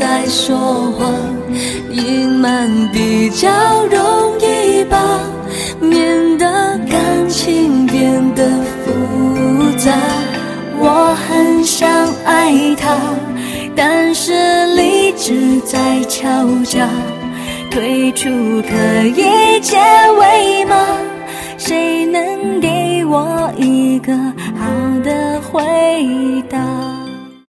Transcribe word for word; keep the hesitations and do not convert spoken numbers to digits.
再说谎，隐瞒比较容易吧，免得感情变得复杂。我很想爱他，但是理智在敲诈，退出可以结尾吗？谁能给我一个好的回答？